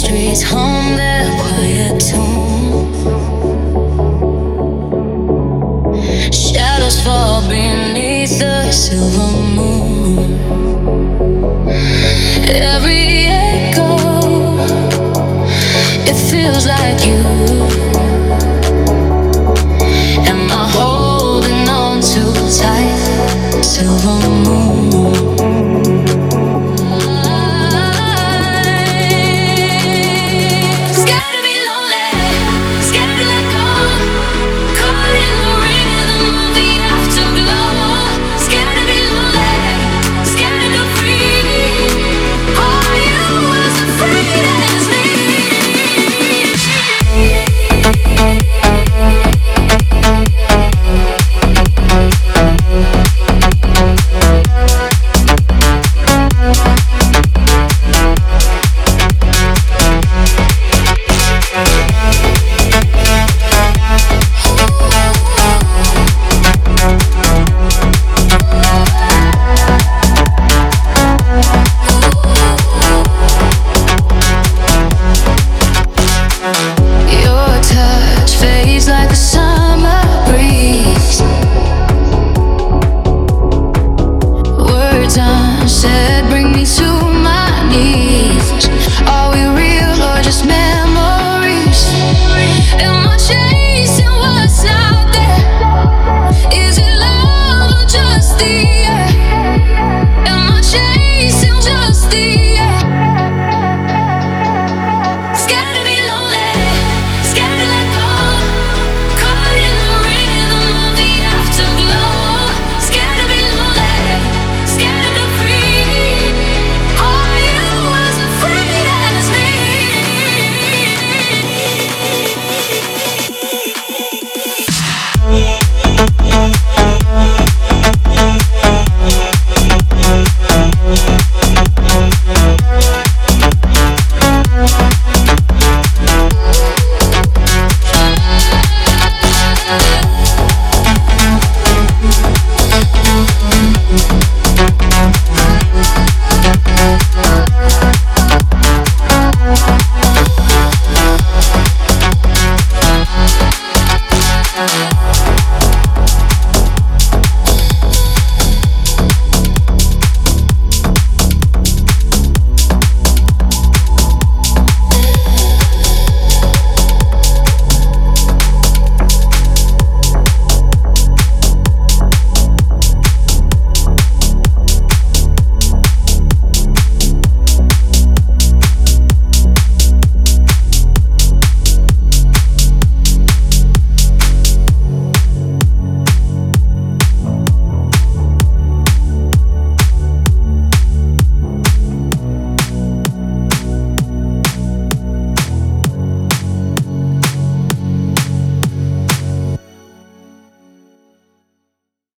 streets hum their quiet tune. Shadows fall beneath the silver moon. Every echo, it feels like you. Am I holding on too tight? Silver moon. Like a summer breeze, words unsaid bring me to my knees. Are we real or just memories? Am I chasing what's out there? Is it love or just the